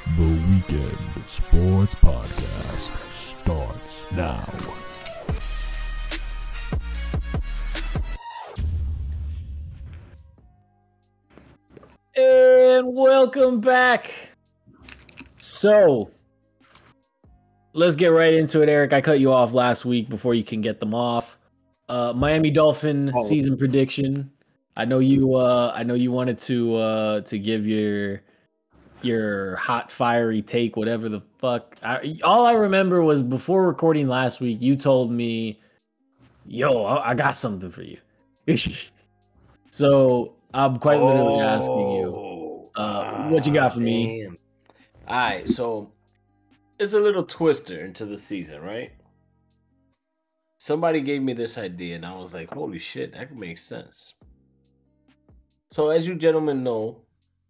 The Weekend Sports Podcast starts now. And welcome back. So, let's get right into it, Eric. I cut you off last week before you can get them off. Miami Dolphin season prediction. I know you wanted to give your hot fiery take, whatever the fuck. All I remember was before recording last week, you told me, "Yo, I got something for you." So I'm quite literally asking you, what you got for me? Damn. All right, so it's a little twister into the season, right? Somebody gave me this idea, and I was like, "Holy shit, that could make sense." So, as you gentlemen know,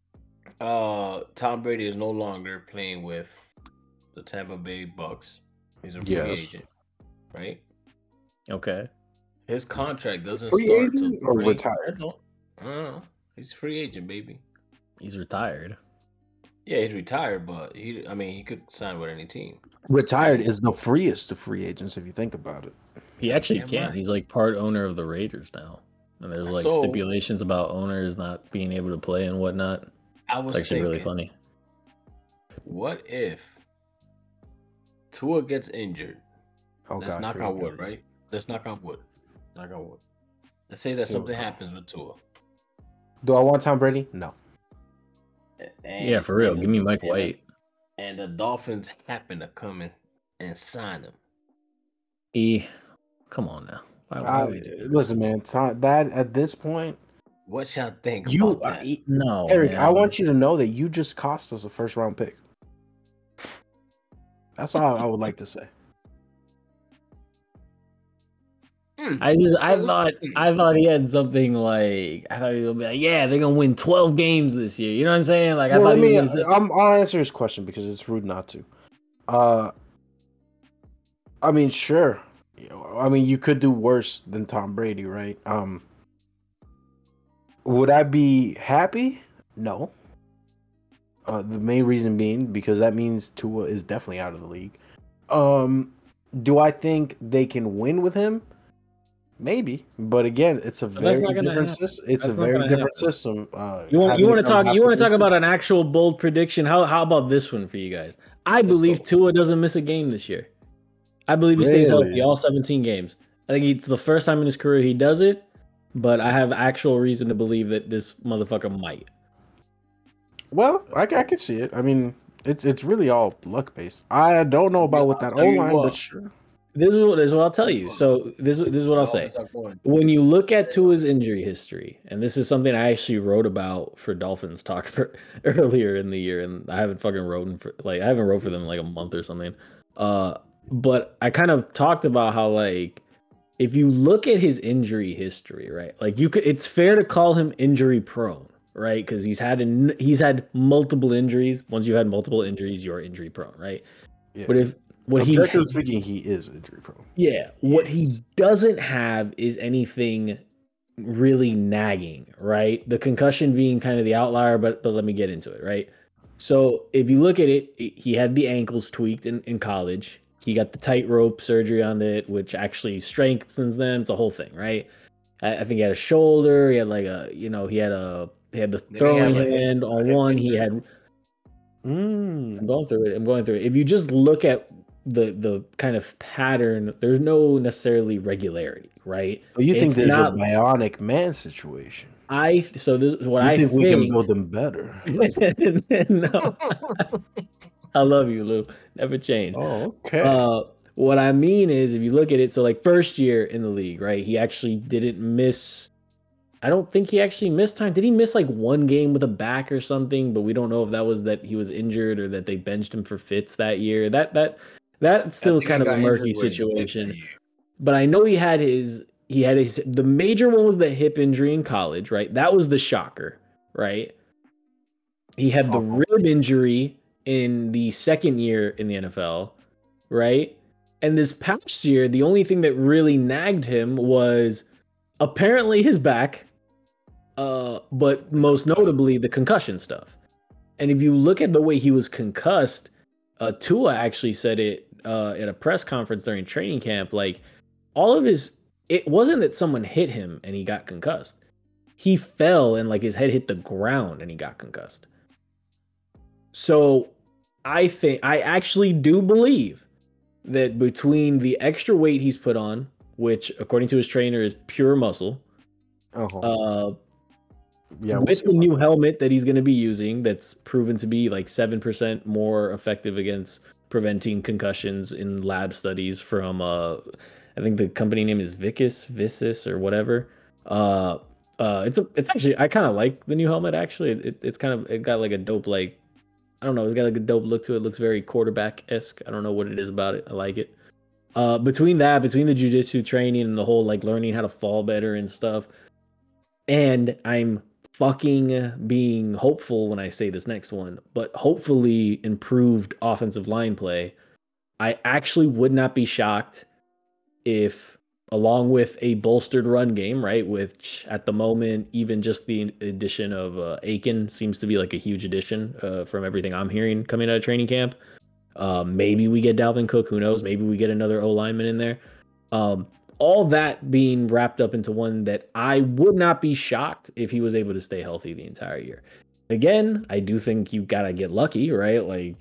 Tom Brady is no longer playing with the Tampa Bay Bucks. He's a free agent, right? Okay. His contract doesn't free start agent till or retired. I don't know. He's free agent, baby. He's retired. Yeah, he's retired, but he could sign with any team. Retired is the freest of free agents if you think about it. He actually Damn can. right. He's like part owner of the Raiders now. And there's like So- stipulations about owners not being able to play and whatnot. I was It's actually thinking, really funny. what if Tua gets injured? Oh Let's God, knock here on we go. wood, right? Let's knock on wood. Knock on wood. Let's say that something happens with Tua. Do I want Tom Brady? No. Yeah, for real. Give me Mike White. And the Dolphins happen to come in and sign him. Come on now. Why would you do that? Listen, man. That at this point, What y'all think you, about that? No, Eric, man. I want you to know that you just cost us a first round pick. That's all I would like to say. I thought he had something like, I thought he was gonna be like, yeah, they're gonna win 12 games this year. You know what I'm saying? Like, Well, I thought he was gonna say, I'll answer his question because it's rude not to. I mean, sure. I mean, you could do worse than Tom Brady, right? Would I be happy? No. The main reason being because that means Tua is definitely out of the league. Do I think they can win with him? Maybe, but again, it's a very that's not gonna different happen. system. It's That's a not very gonna different happen. system. You want to talk? You want to talk about about an actual bold prediction? How about this one for you guys? I believe go. Tua doesn't miss a game this year. I believe he stays Really? healthy all 17 games. I think it's the first time in his career he does it, but I have actual reason to believe that this motherfucker might. Well, I can see it. I mean, it's really all luck based. I don't know about with that I'll tell O you line, what. but sure. This is what I'll tell you. So this is what I'll say. When you look at Tua's injury history, and this is something I actually wrote about for Dolphins Talk earlier in the year, and I haven't fucking wrote for them in like a month or something. But I kind of talked about how, like, if you look at his injury history, right? Like, it's fair to call him injury prone, right? Because he's had multiple injuries. Once you had multiple injuries, you're injury prone, right? Yeah. But Objectively speaking, he is injury prone. Yeah, what he doesn't have is anything really nagging, right? The concussion being kind of the outlier, but let me get into it, right? So if you look at it, he had the ankles tweaked in college. He got the tightrope surgery on it, which actually strengthens them. It's a whole thing, right? I think he had a shoulder. He had like he had the throwing hand on one. He had. I'm going through it. If you just look at the kind of pattern, there's no necessarily regularity, right? So you think It's there's not- a bionic man situation? This is what You I think think. we can build them better? No, I love you, Lou. Never change. Oh, okay. What I mean is, if you look at it, so like first year in the league, right? He actually didn't miss. I don't think he actually missed time. Did he miss like one game with a back or something? But we don't know if that was that he was injured or that they benched him for fits that year. That's still kind of a murky situation. But I know he had the major one was the hip injury in college, right? That was the shocker, right? He had the rib injury in the second year in the NFL, right? And this past year, the only thing that really nagged him was apparently his back, but most notably the concussion stuff. And if you look at the way he was concussed, Tua actually said it at a press conference during training camp. Like all of his, it wasn't that someone hit him and he got concussed. He fell and like his head hit the ground and he got concussed. So I actually do believe that between the extra weight he's put on, which according to his trainer is pure muscle, with the new helmet that he's going to be using, that's proven to be like 7% more effective against preventing concussions in lab studies from I think the company name is Vicis or whatever. It's actually, I kind of like the new helmet actually. It got like a dope, like, I don't know, it's got like a dope look to it. It looks very quarterback-esque. I don't know what it is about it. I like it. Between the jiu-jitsu training and the whole like learning how to fall better and stuff, and I'm fucking being hopeful when I say this next one, but hopefully improved offensive line play, I actually would not be shocked if, along with a bolstered run game, right, which at the moment, even just the addition of Aiken seems to be like a huge addition from everything I'm hearing coming out of training camp. Maybe we get Dalvin Cook, who knows? Maybe we get another O-lineman in there. All that being wrapped up into one that I would not be shocked if he was able to stay healthy the entire year. Again, I do think you gotta get lucky, right? Like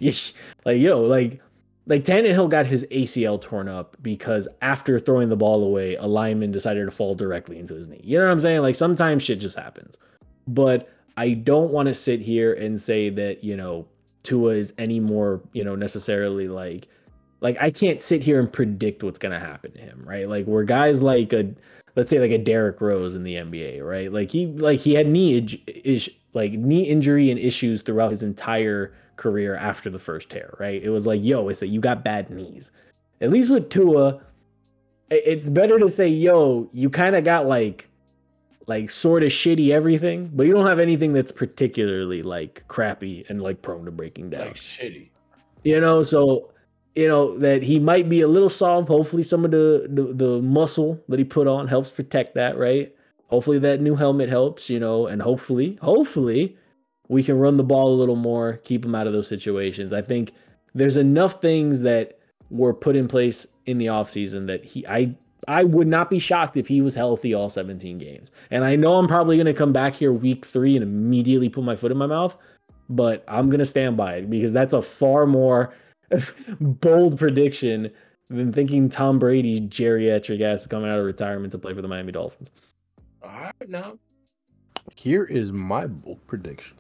Tannehill got his ACL torn up because after throwing the ball away, a lineman decided to fall directly into his knee. You know what I'm saying? Like sometimes shit just happens. But I don't want to sit here and say that, Tua is any more, necessarily like I can't sit here and predict what's going to happen to him, right? Like where guys like let's say like a Derrick Rose in the NBA, right? Like he had knee injury and issues throughout his entire career after the first tear, right? It was like, it's that you got bad knees. At least with Tua, it's better to say, you kind of got like sort of shitty everything, but you don't have anything that's particularly like crappy and like prone to breaking down. Like shitty. So that he might be a little soft. Hopefully some of the muscle that he put on helps protect that, right? Hopefully that new helmet helps, and hopefully we can run the ball a little more, keep him out of those situations. I think there's enough things that were put in place in the offseason that I would not be shocked if he was healthy all 17 games. And I know I'm probably going to come back here week 3 and immediately put my foot in my mouth, but I'm going to stand by it because that's a far more bold prediction than thinking Tom Brady's geriatric ass coming out of retirement to play for the Miami Dolphins. All right, now. Here is my bold prediction.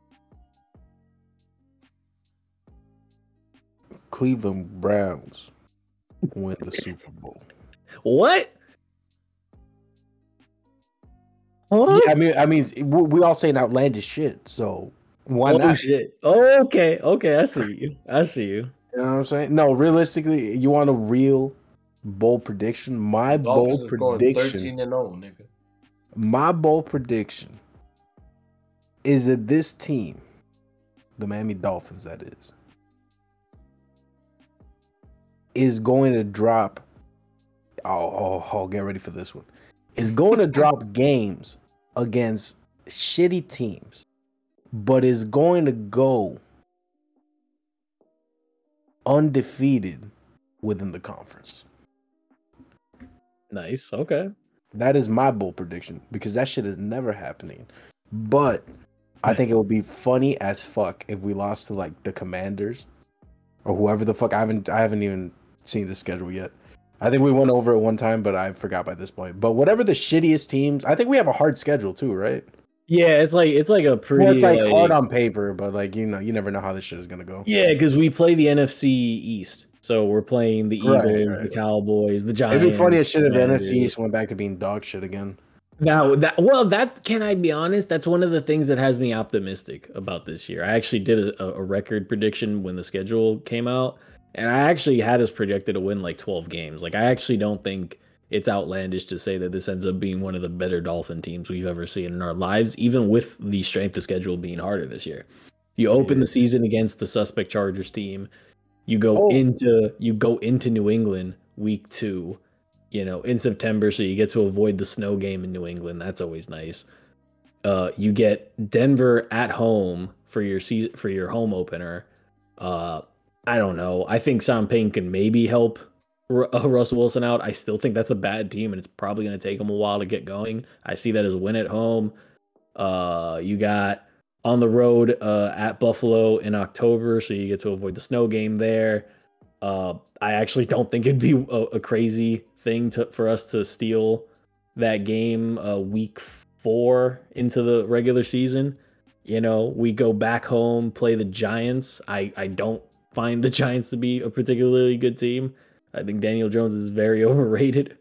Cleveland Browns win the Super Bowl. What? Huh? Yeah, I mean, we all saying outlandish shit, so why not? Shit. Oh, okay, I see you. You know what I'm saying? No, realistically, you want a real bold prediction? My bold prediction. 13-0, nigga. My bold prediction is that this team, the Miami Dolphins, that is going to drop. Oh, get ready for this one. Is going to drop games against shitty teams, but is going to go undefeated within the conference. Nice. Okay. That is my bold prediction because that shit is never happening. But I think it would be funny as fuck if we lost to like the Commanders or whoever the fuck. I haven't even seen the schedule yet. I think we went over it one time, but I forgot by this point. But whatever the shittiest teams, I think we have a hard schedule too, right? Yeah, it's like a pretty. Well, it's like hard on paper, but like you never know how this shit is gonna go. Yeah, because we play the NFC East, so we're playing the Eagles, the Cowboys, the Giants. It'd be funny as shit if the NFC East went back to being dog shit again. Now that can I be honest? That's one of the things that has me optimistic about this year. I actually did a record prediction when the schedule came out, and I actually had us projected to win like 12 games. Like I actually don't think it's outlandish to say that this ends up being one of the better Dolphin teams we've ever seen in our lives, even with the strength of schedule being harder this year. You open the season against the suspect Chargers team. You go into New England week 2, in September, so you get to avoid the snow game in New England. That's always nice. You get Denver at home for your season for your home opener. I don't know. I think Sean Payne can maybe help Russell Wilson out. I still think that's a bad team, and it's probably going to take them a while to get going. I see that as a win at home. You got on the road at Buffalo in October, so you get to avoid the snow game there. I actually don't think it'd be a crazy thing for us to steal that game week 4 into the regular season. You know, we go back home, play the Giants. I don't find the Giants to be a particularly good team. I think Daniel Jones is very overrated.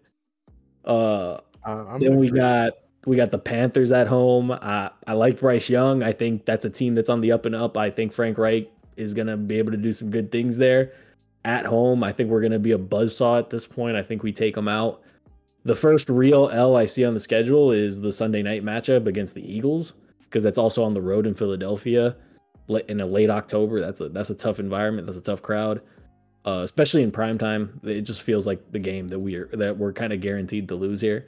Then we got the Panthers at home. I like Bryce Young. I think that's a team that's on the up and up. I think Frank Reich is going to be able to do some good things there. At home, I think we're going to be a buzzsaw at this point. I think we take them out. The first real L I see on the schedule is the Sunday night matchup against the Eagles, because that's also on the road in Philadelphia in a late October. That's a tough environment. That's a tough crowd, especially in prime time. It just feels like the game that we're kind of guaranteed to lose here.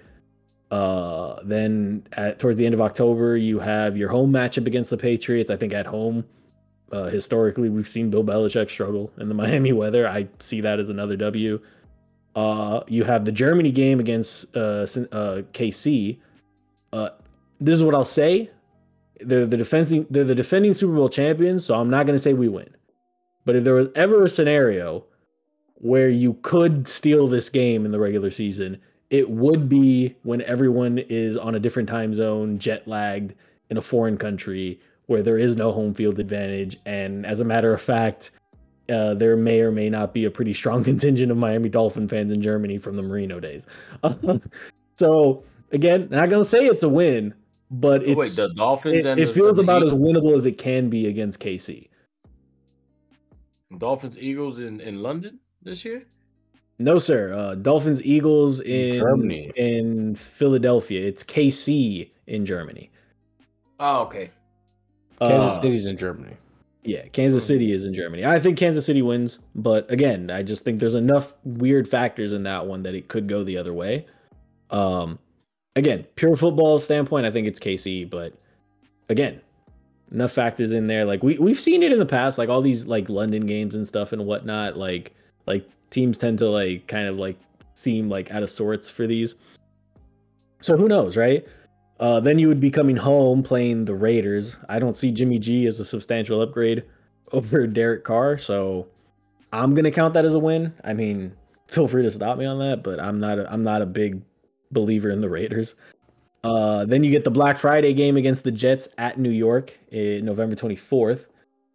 Then towards the end of October, you have your home matchup against the Patriots. I think at home, historically, we've seen Bill Belichick struggle in the Miami weather. I see that as another W. You have the Germany game against KC. This is what I'll say. They're the defending Super Bowl champions, so I'm not going to say we win. But if there was ever a scenario where you could steal this game in the regular season, it would be when everyone is on a different time zone, jet lagged in a foreign country where there is no home field advantage. And as a matter of fact, there may or may not be a pretty strong contingent of Miami Dolphin fans in Germany from the Marino days. So again, not going to say it's a win, but the Dolphins it feels about as winnable as it can be against KC. Dolphins Eagles in London this year? No, sir. Dolphins Eagles in Germany. In Philadelphia. It's KC in Germany. Oh, okay. Kansas City's in Germany. Yeah, Kansas City is in Germany. I think Kansas City wins, but again, I just think there's enough weird factors in that one that it could go the other way. Again, pure football standpoint, I think it's KC, but again, enough factors in there. Like we've seen it in the past, like all these like London games and stuff and whatnot. Like teams tend to like kind of like seem like out of sorts for these. So who knows, right? Then you would be coming home playing the Raiders. I don't see Jimmy G as a substantial upgrade over Derek Carr, so I'm gonna count that as a win. I mean, feel free to stop me on that, but I'm not a big believer in the Raiders. Then you get the Black Friday game against the Jets at New York in November 24th.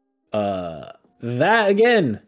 That again,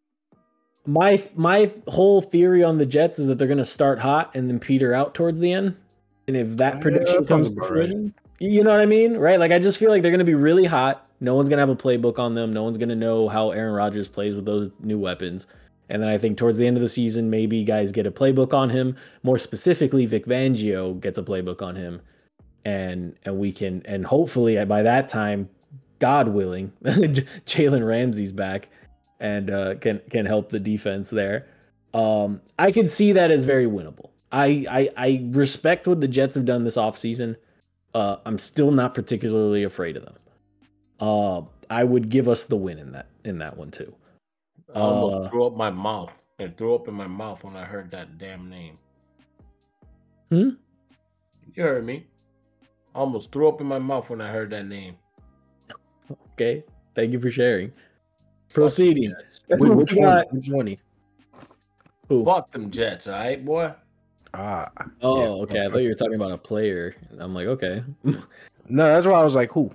my whole theory on the Jets is that they're gonna start hot and then peter out towards the end. And if that prediction comes to fruition, you know what I mean, right? Like I just feel like they're gonna be really hot. No one's gonna have a playbook on them. No one's gonna know how Aaron Rodgers plays with those new weapons. And then I think towards the end of the season, maybe guys get a playbook on him. More specifically, Vic Fangio gets a playbook on him, and we can, and hopefully by that time, God willing, Jalen Ramsey's back and can help the defense there. I could see that as very winnable. I respect what the Jets have done this offseason. I'm still not particularly afraid of them. I would give us the win in that one too. I almost threw up my mouth and threw up in my mouth when I heard that damn name. You heard me. I almost threw up in my mouth when I heard that name. Okay. Thank you for sharing. Proceeding. Which one? Who? Fuck them Jets, all right, boy? Oh, yeah. okay. I thought you were talking about a player. I'm like, okay. No, that's why I was like, who?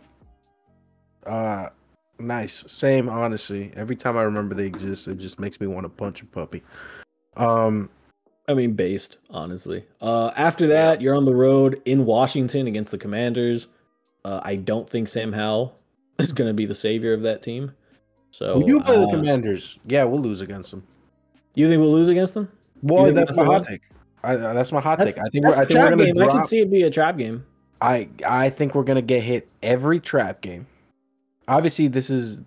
Nice. Same, honestly. Every time I remember they exist, it just makes me want to punch a puppy. I mean, based, honestly. After that, you're on the road in Washington against the Commanders. I don't think Sam Howell is going to be the savior of that team. So we do play the Commanders. Yeah, we'll lose against them. You think we'll lose against them? Well, that's my hot take. That's my hot take. I think we're going to drop. I can see it be a trap game. I think we're going to get hit every trap game. Obviously, this is,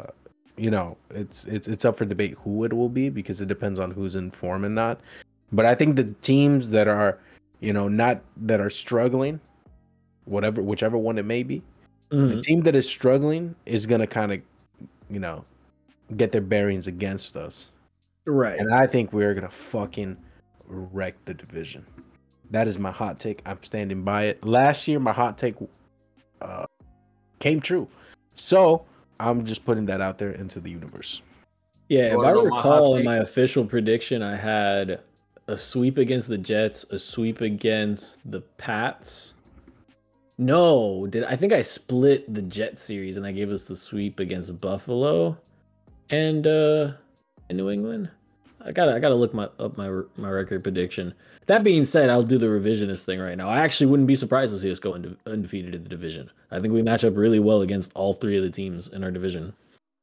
it's up for debate who it will be because it depends on who's in form and not. But I think the teams that are, that are struggling whichever one it may be. The team that is struggling is gonna kind of, get their bearings against us. Right. And I think we're gonna fucking wreck the division. That is my hot take. I'm standing by it. Last year, my hot take came true. So I'm just putting that out there into the universe. Yeah, if I recall in my official prediction, I had a sweep against the Jets, a sweep against the Pats. No, I think I split the Jet series and I gave us the sweep against Buffalo and New England. I gotta look up my record prediction. That being said, I'll do the revisionist thing right now. I actually wouldn't be surprised to see us go undefeated in the division. I think we match up really well against all three of the teams in our division.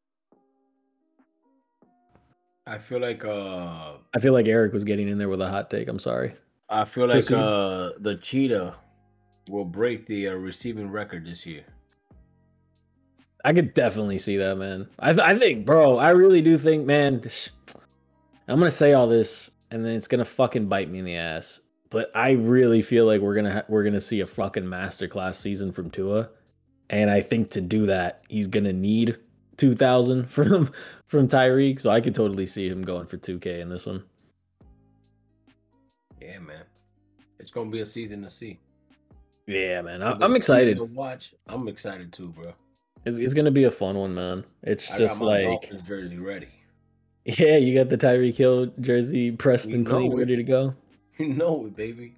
I feel like Eric was getting in there with a hot take. I'm sorry. I feel like the Cheetah will break the receiving record this year. I could definitely see that, man. I think, bro, I really do think, man. I'm gonna say all this, and then it's gonna fucking bite me in the ass. But I really feel like we're gonna see a fucking masterclass season from Tua, and I think to do that, he's gonna need 2,000 from Tyreek. So I could totally see him going for 2K in this one. Yeah, man, it's gonna be a season to see. Yeah, man, I'm excited to watch. I'm excited too, bro. It's gonna be a fun one, man. It's just like Dolphins jersey ready. Yeah, you got the Tyreek Hill jersey, Preston clean, ready to go. You know it, baby.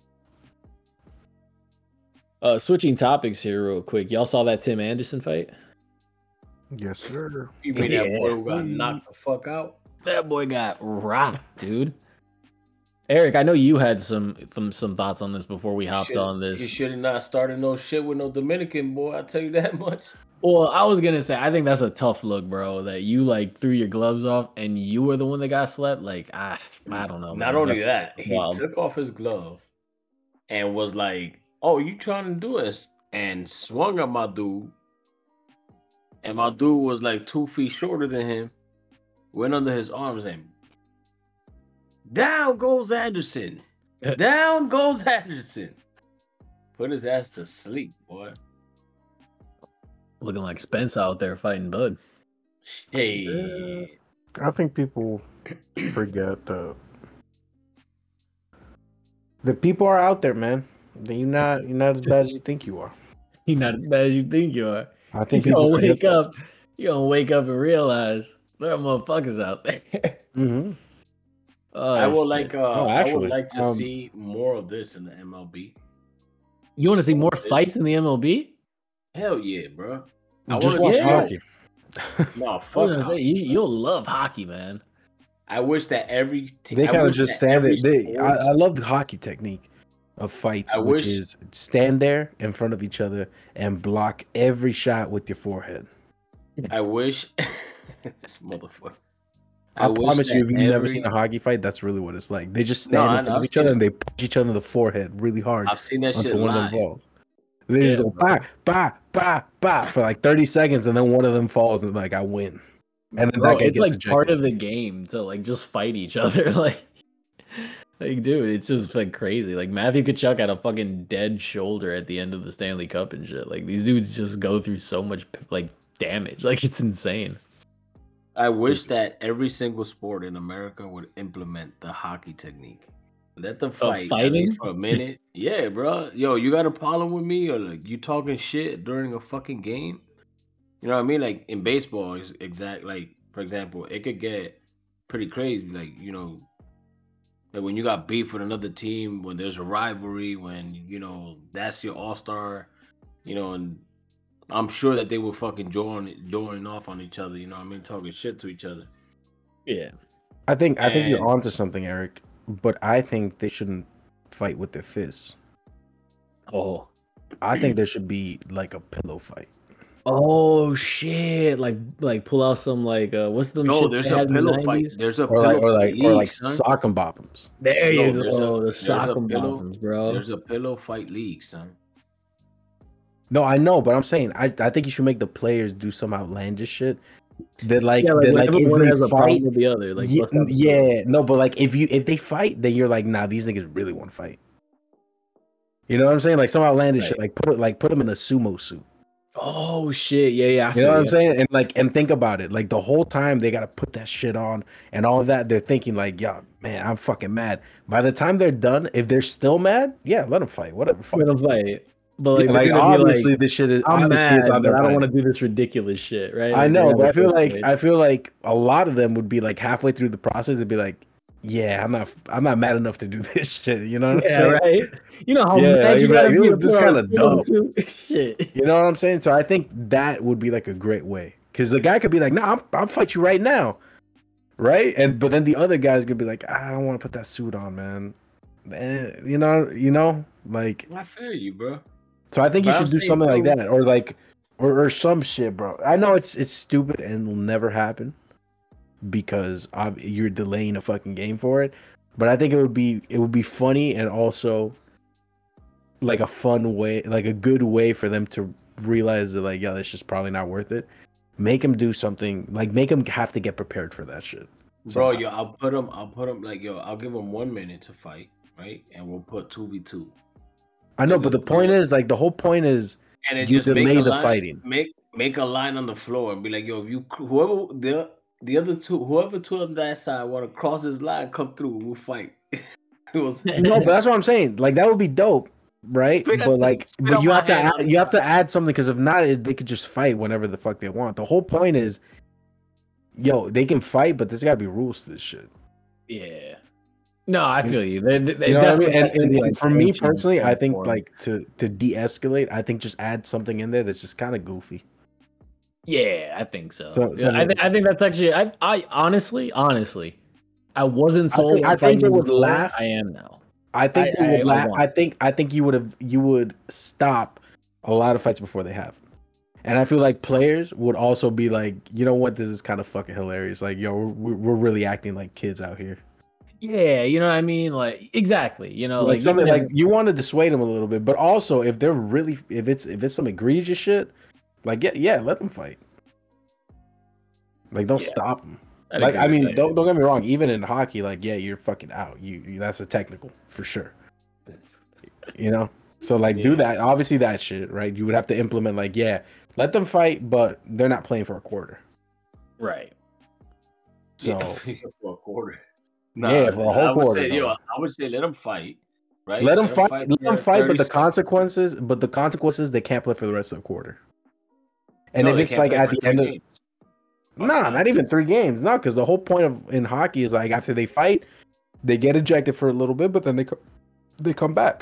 Switching topics here real quick. Y'all saw that Tim Anderson fight? Yes, sir. You mean that boy who got knocked the fuck out? That boy got rocked, dude. Eric, I know you had some thoughts on this before we hopped on this. You should have not started no shit with no Dominican boy. I'll tell you that much. Well, I was gonna say I think that's a tough look, bro. That you like threw your gloves off and you were the one that got slept. Like, I don't know. Not only that, he took off his glove and was like, "Oh, you trying to do this?" and swung at my dude. And my dude was like 2 feet shorter than him. Went under his arms and down goes Anderson. Down goes Anderson. Put his ass to sleep, boy. Looking like Spence out there fighting Bud. Hey. I think people forget the people are out there, man. You're not as bad as you think you are. You're not as bad as you think you are. I think you're gonna wake up. You're gonna wake up and realize there are motherfuckers out there. Mm-hmm. I would like to see more of this in the MLB. You want to see more fights in the MLB? Hell yeah, bro. I just watch hockey. No, fuck. You'll love hockey, man. I wish that every team. They kind of just stand there. I love the hockey technique of fights, which is stand there in front of each other and block every shot with your forehead. I wish this motherfucker. I promise you, if you've never seen a hockey fight, that's really what it's like. They just stand in front of each other and they punch each other in the forehead really hard. I've seen that shit one live. of them falls. They just go bah, bah, bah, bah for like 30 seconds, and then one of them falls, and like I win. And then that guy it's gets like ejected. part of the game to like just fight each other. Like, dude, it's just like crazy. Like Matthew Tkachuk had a fucking dead shoulder at the end of the Stanley Cup and shit. Like these dudes just go through so much like damage. Like it's insane. I wish that every single sport in America would implement the hockey technique. Let them fight fighting for a minute. Yeah, bro. Yo, you got a problem with me, or like you talking shit during a fucking game? You know what I mean? Like in baseball, like for example, it could get pretty crazy. Like like when you got beef with another team, when there's a rivalry, when that's your all-star, and I'm sure that they will fucking join off on each other. You know what I mean? Talking shit to each other. Yeah. I think you're onto something, Eric. But I think they shouldn't fight with their fists. Oh. I think there should be like a pillow fight. Oh shit! Like pull out some like what's the shit there's a pillow fight. There's a pillow fight. Or like sock and boppums. There you go. The sock and boppums, bro. There's a pillow fight league, son. No, I know, but I'm saying I think you should make the players do some outlandish shit. That like one has a fight with the other. Like no, but like if they fight, then you're like, nah, these niggas really want to fight. You know what I'm saying? Like some outlandish shit. Like put him in a sumo suit. Oh shit! Yeah. You know what I'm saying? And think about it. Like the whole time they gotta put that shit on and all of that. They're thinking like, yeah, man, I'm fucking mad. By the time they're done, if they're still mad, yeah, let them fight. Whatever. Let them fight. But like obviously this shit is. I'm mad, but I don't want to do this ridiculous shit, right? I know, but I feel like a lot of them would be like halfway through the process. They'd be like, yeah, I'm not mad enough to do this shit. You know what I'm saying? Right. You know how mad you gotta be. This kind of dumb. Shit. You know what I'm saying? So I think that would be like a great way, because the guy could be like, "No, I'll fight you right now," right? But then the other guy's gonna be like, "I don't want to put that suit on, man." You know, like. I feel you, bro. So I think you should do something like that, or some shit, bro. I know it's stupid and will never happen because you're delaying a fucking game for it, but I think it would be funny and also like a fun way, like a good way for them to realize that like, yeah, this is probably not worth it. Make them do something, like make them have to get prepared for that shit. Bro, yo, I'll put them like, yo, I'll give them 1 minute to fight, right? And we'll put 2v2. I know, but the point is, like, the whole point is and you delay the fighting. Make a line on the floor and be like, yo, if whoever two on that side want to cross this line, come through, we'll fight. No, but that's what I'm saying. Like that would be dope, right? But you have to add something, because if not, they could just fight whenever the fuck they want. The whole point is, yo, they can fight, but there's got to be rules to this shit. Yeah. No, I feel you. They you know what I mean? And for me personally, I think like to de-escalate, I think just add something in there that's just kind of goofy. Yeah, I think so. I think that's actually. I honestly, I wasn't sold. I think they would laugh. I am now. I think they would laugh. I think you would stop a lot of fights before they happen. And I feel like players would also be like, you know what, this is kind of fucking hilarious. Like, yo, we're really acting like kids out here. Yeah, you know what I mean? Like, exactly. You know, like something like you want to dissuade them a little bit, but also if they're really, if it's some egregious shit, like yeah, let them fight. Like, don't stop them. Like, I mean, don't get me wrong. Even in hockey, like, yeah, you're fucking out. You that's a technical for sure. You know, so like do that. Obviously, that shit, right? You would have to implement like, yeah, let them fight, but they're not playing for a quarter. Right. So for a quarter. Yeah, for a whole quarter. I would say let them fight, right? Let them fight. Let them fight, but the consequences, they can't play for the rest of the quarter. And if it's like at the end of, not even 3 games, no, because the whole point in hockey is like after they fight, they get ejected for a little bit, but then they come back.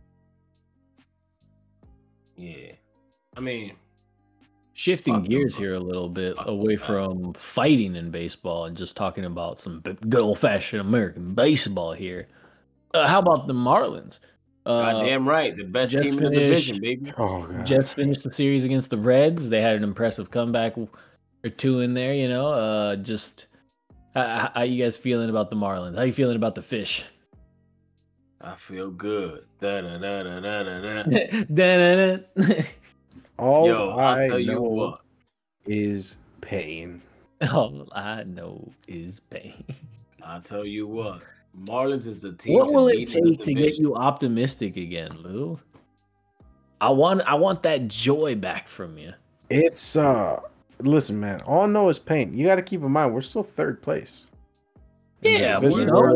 Yeah, I mean, shifting gears here a little bit away from fighting in baseball and just talking about some good old-fashioned American baseball here. How about the Marlins? Goddamn right, the best team in the division, baby. Oh, God. Jets finished the series against the Reds. They had an impressive comeback or 2 in there. You know, just how you guys feeling about the Marlins? How you feeling about the Fish? I feel good. Da da da da da da da da. All I know is pain. All I know is pain. I'll tell you what. Marlins is the team. What will it take to get you optimistic again, Lou? I want that joy back from you. It's listen, man. All I know is pain. You got to keep in mind we're still 3rd place. Yeah, we're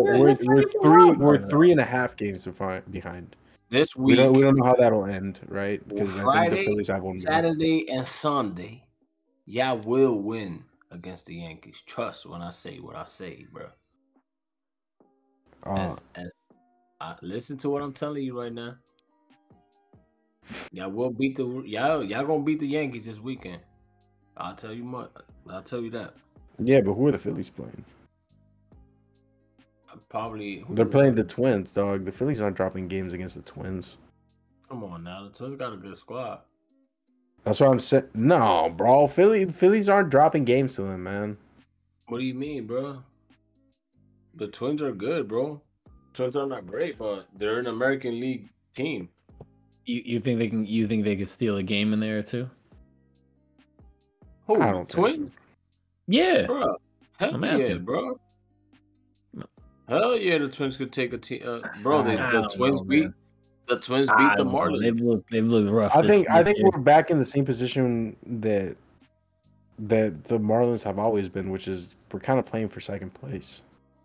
3.5 games behind. This week, we don't know how that'll end, right? Because Friday, I think the Phillies have one Saturday, and Sunday, y'all will win against the Yankees. Trust when I say what I say, bro. Listen to what I'm telling you right now. Y'all will beat y'all gonna beat the Yankees this weekend. I'll tell you that. Yeah, but who are the Phillies playing? They're playing the Twins, dog. The Phillies aren't dropping games against the Twins. Come on now, the Twins got a good squad. That's what I'm saying. No, bro, Phillies aren't dropping games to them, man. What do you mean, bro? The Twins are good, bro. Twins are not great, but they're an American League team. You think they can? You think they could steal a game in there too? Who? I don't Twins? So. Yeah, bro. Hell yeah, bro. Hell yeah, the Twins could take a team. Bro, the Twins beat The Twins beat the Marlins. They've looked rough. I think we're back in the same position that the Marlins have always been, which is we're kind of playing for second place.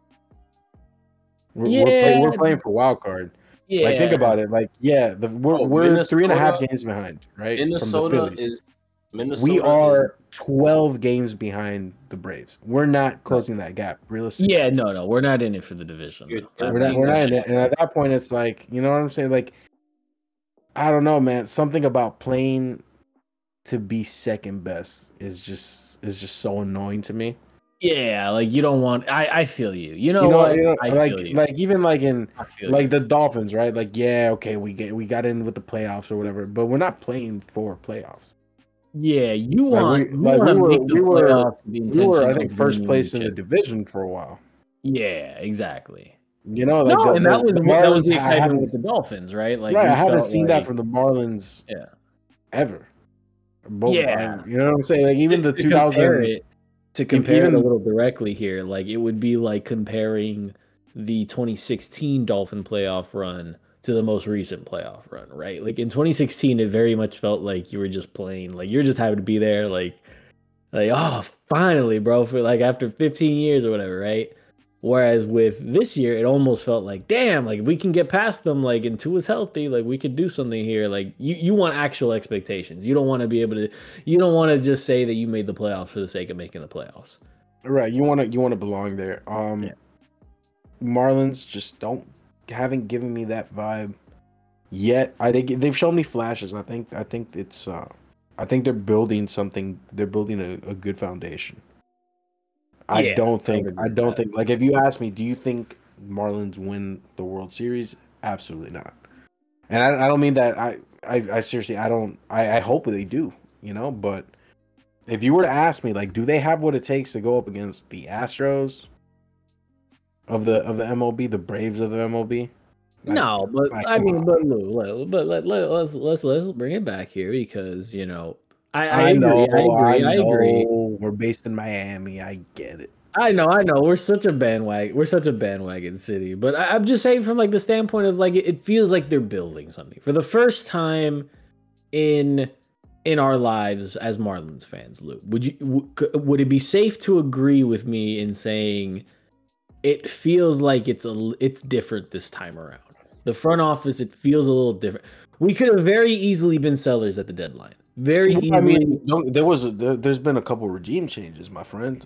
We're playing for wild card. Yeah, like think about it. Like we're 3.5 games behind, right? Minnesota we are 12 games behind the Braves. We're not closing that gap, realistically. Yeah, no, we're not in it for the division. We're not in it. And at that point, it's like, you know what I'm saying? Like, I don't know, man. Something about playing to be second best is just so annoying to me. Yeah, like you don't want. I feel you. You know what? Like even like in like the Dolphins, right? Like okay, we got in with the playoffs or whatever, but we're not playing for playoffs. Yeah, we were I think first place in the division for a while. Yeah, exactly. You know, like that was the excitement with the Dolphins, right? Like, right, I haven't seen that from the Marlins, ever. Both, you know what I'm saying? Like even the 2000. To compare it a little directly here, like it would be like comparing the 2016 Dolphin playoff run to the most recent playoff run, right? Like in 2016, it very much felt like you were just playing, like you're just happy to be there, like oh, finally, bro, for like after 15 years or whatever, right? Whereas with this year, it almost felt like, damn, like if we can get past them, like and Tua's healthy, like we could do something here. Like you want actual expectations. You don't want to be able to. You don't want to just say that you made the playoffs for the sake of making the playoffs. Right. You want to belong there. Marlins just haven't given me that vibe yet. I think they've shown me flashes. I think it's I think they're building something. They're building a good foundation. I don't think like if you ask me, do you think Marlins win the World Series? Absolutely not. And I don't mean that I seriously I hope they do, you know, but if you were to ask me, like, do they have what it takes to go up against the Astros of the MLB, the Braves of the MLB? Like, no, but I mean, but Lou, but let's bring it back here because you know I agree. We're based in Miami. I get it. I know. We're such a bandwagon city. But I'm just saying from like the standpoint of like it feels like they're building something for the first time in our lives as Marlins fans. Lou, would it be safe to agree with me in saying it feels like it's different this time around? The front office, it feels a little different. We could have very easily been sellers at the deadline. Very easily. I mean, there's been a couple regime changes, my friend.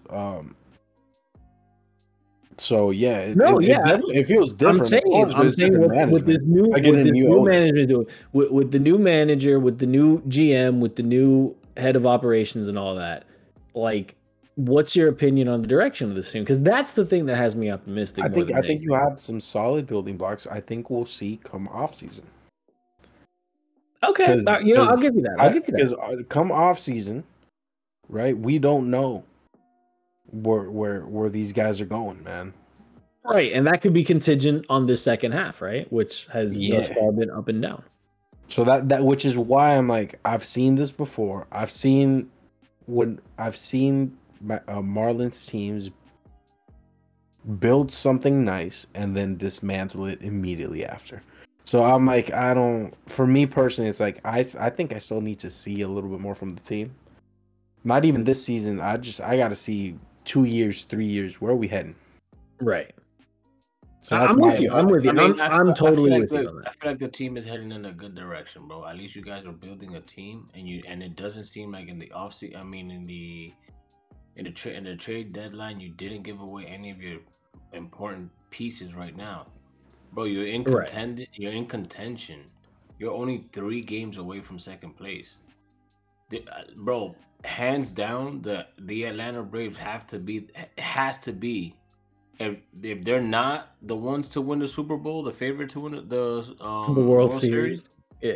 So yeah, it feels different. I'm saying with this new manager doing, with the new manager, with the new GM, with the new head of operations and all that, like, what's your opinion on the direction of this team? Because that's the thing that has me optimistic. I think you have some solid building blocks. I think we'll see come off season. Okay, I'll give you that. Because come off season, right? We don't know where these guys are going, man. Right, and that could be contingent on this second half, right? Which has thus far been up and down. So that which is why I'm like, I've seen this before. I've seen Marlins teams build something nice and then dismantle it immediately after. So I'm like, for me personally, it's like I think I still need to see a little bit more from the team. Not even this season. I got to see 2 years, 3 years. Where are we heading? Right. So I'm with you. I'm totally with you on that. I feel like the team is heading in a good direction, bro. At least you guys are building a team, and it doesn't seem like in the offseason. I mean, in the trade deadline, you didn't give away any of your important pieces right now, bro. You're in You're in contention. You're only 3 games away from second place, bro. Hands down, the Atlanta Braves has to be. If they're not the ones to win the Super Bowl, the favorite to win the World Series,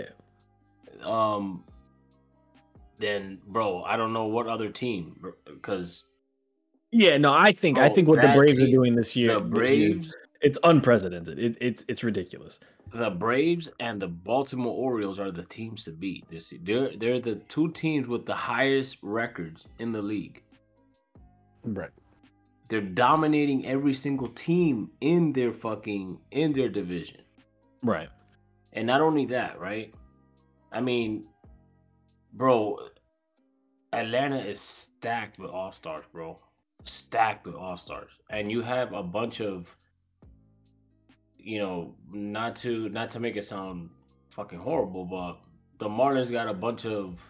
then bro, I don't know what other team, because I think what the Braves are doing this year, the Braves, it's unprecedented. It's ridiculous. The Braves and the Baltimore Orioles are the teams to beat this year. They're the 2 teams with the highest records in the league. Right. They're dominating every single team in their division. Right. And not only that, right? I mean, bro, Atlanta is stacked with all-stars, bro. Stacked with all-stars. And you have a bunch of, not to make it sound fucking horrible, but the Marlins got a bunch of,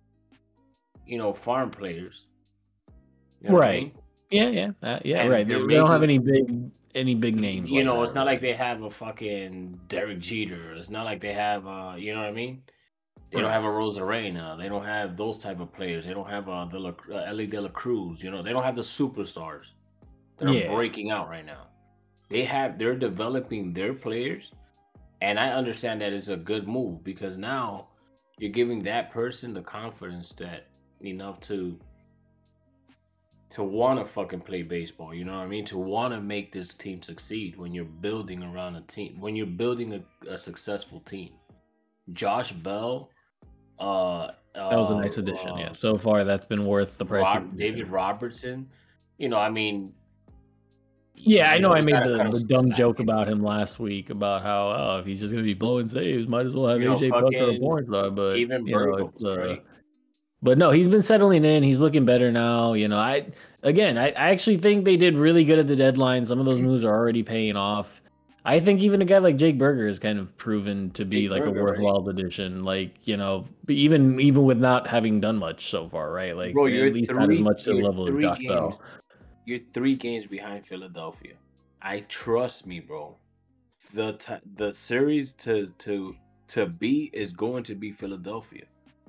farm players. You know right. Yeah. Right. They don't have any big names. It's not like they have a fucking Derek Jeter. It's not like they have, you know what I mean? They don't have a Rosarena. They don't have those type of players. They don't have Ellie De La Cruz. They don't have the superstars that are breaking out right now. They're developing their players, and I understand that it's a good move because now you're giving that person the confidence that enough to want to fucking play baseball. You know what I mean? To want to make this team succeed when you're building around a team, when you're building a successful team. Josh Bell. That was a nice addition. Yeah, so far that's been worth the price. David Robertson. I mean. Yeah, I know. I made the dumb joke about him last week about how if he's just gonna be blowing saves, might as well have AJ Bucker or porn star. But even but no, he's been settling in. He's looking better now. I actually think they did really good at the deadline. Some of those moves are already paying off. I think even a guy like Jake Burger is kind of proven to be a worthwhile addition. Even with not having done much so far, right? Like, bro, you're at least not as much to the level of Josh Bell. You're 3 games behind Philadelphia. Trust me, bro. The series to beat is going to be Philadelphia.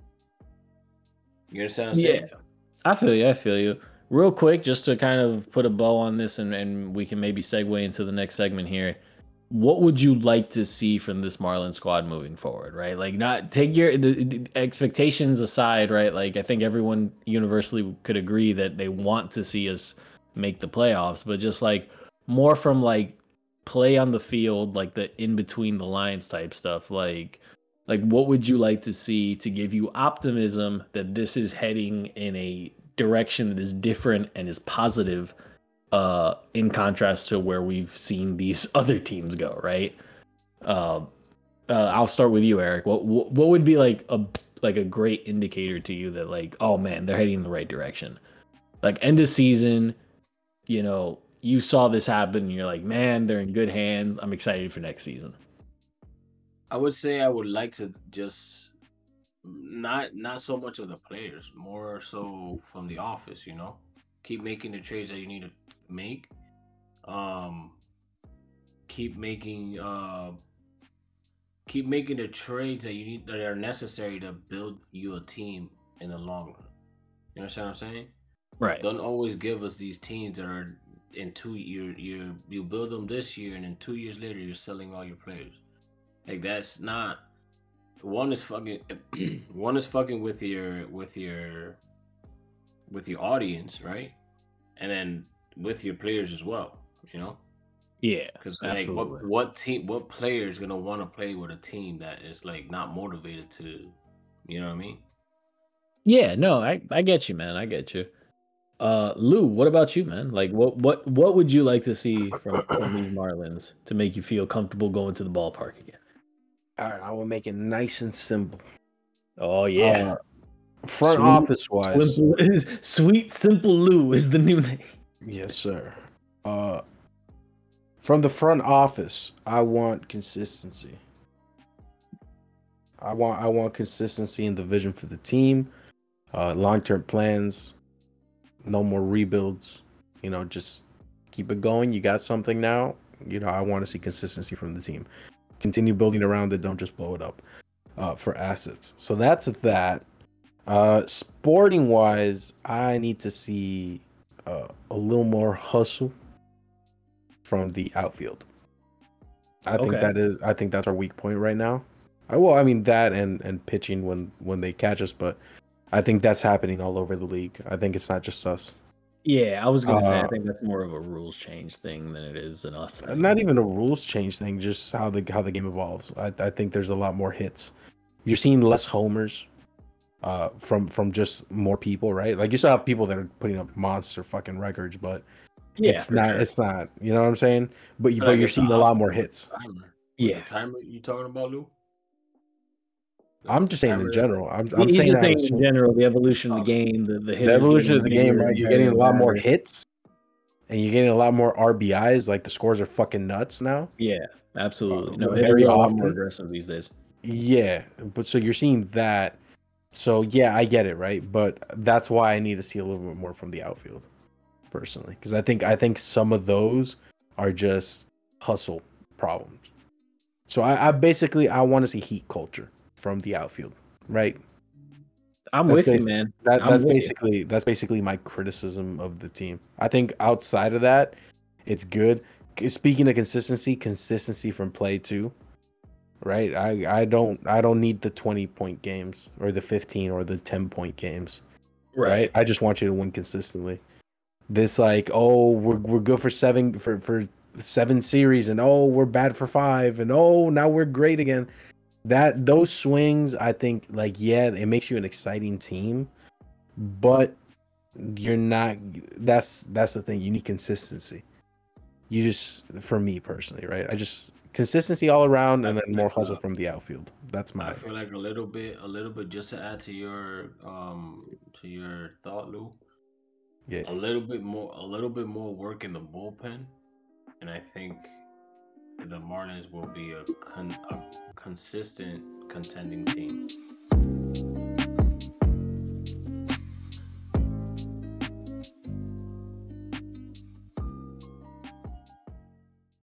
You understand what I'm saying? Yeah, I feel you. Real quick, just to kind of put a bow on this, and we can maybe segue into the next segment here. What would you like to see from this Marlins squad moving forward, right? Like, not take the expectations aside, right? Like, I think everyone universally could agree that they want to see us make the playoffs, but just like more from like play on the field, like the in between the lines type stuff. Like what would you like to see to give you optimism that this is heading in a direction that is different and is positive? In contrast to where we've seen these other teams go, right? I'll start with you, Eric. What would be like a great indicator to you that like, oh man, they're heading in the right direction? Like end of season, you saw this happen and you're like, man, they're in good hands. I'm excited for next season. I would say I would like to just not so much of the players, more so from the office, keep making the trades that you need to make. Keep making the trades that you need, that are necessary to build you a team in the long run. You understand what I'm saying? Right. Don't always give us these teams that are in 2 years. You build them this year, and then 2 years later you're selling all your players. Like, that's not. One is fucking with your audience, right? And then with your players as well, Yeah, because like what player is gonna want to play with a team that is like not motivated to, you know what I mean? Yeah, no, I get you, man. I get you. Lou, what about you, man? Like, what would you like to see from these Marlins to make you feel comfortable going to the ballpark again? All right, I will make it nice and simple. Oh yeah, front office wise, Sweet Simple Lou is the new name. Yes, sir. From the front office, I want consistency. I want consistency in the vision for the team, long-term plans, no more rebuilds. Just keep it going. You got something now. I want to see consistency from the team. Continue building around it. Don't just blow it up for assets. So that's that. Sporting wise, I need to see a little more hustle from the outfield. I think that's our weak point right now. That and pitching when they catch us, but I think that's happening all over the league. I think it's not just us. Yeah, I was gonna say I think that's more of a rules change thing than it is an us thing. Not even a rules change thing, just how the game evolves. I think there's a lot more hits. You're seeing less homers from just more people, right? Like you still have people that are putting up monster fucking records, but it's not. You know what I'm saying? But you're seeing a lot more hits. Yeah, the timer you talking about, Lou? I'm just saying in general. I'm He's saying just saying in general, the evolution of the game, the evolution of the game, right? You're getting a lot more hits, and you're getting a lot more RBIs. Like the scores are fucking nuts now. Yeah, absolutely. No, very a lot often. more aggressive these days. Yeah, but so you're seeing that. So yeah, I get it, right? But that's why I need to see a little bit more from the outfield, personally, because I think some of those are just hustle problems. So I basically want to see heat culture from the outfield, right? I'm with you, man. That's basically my criticism of the team. I think outside of that, it's good. Speaking of consistency from play too, right? I don't need the 20-point games or the 15 or the 10-point games, right? I just want you to win consistently. This like, oh, we're good for seven series, and oh, we're bad for 5, and oh, now we're great again. Those swings, I think, like, yeah, it makes you an exciting team, but you're not. That's the thing. You need consistency. You just, for me personally, right? I just consistency all around, and then more hustle from the outfield. That's my. I feel like a little bit, just to add to your thought, Lou. Yeah. A little bit more work in the bullpen, and I think the Marlins will be a consistent contending team.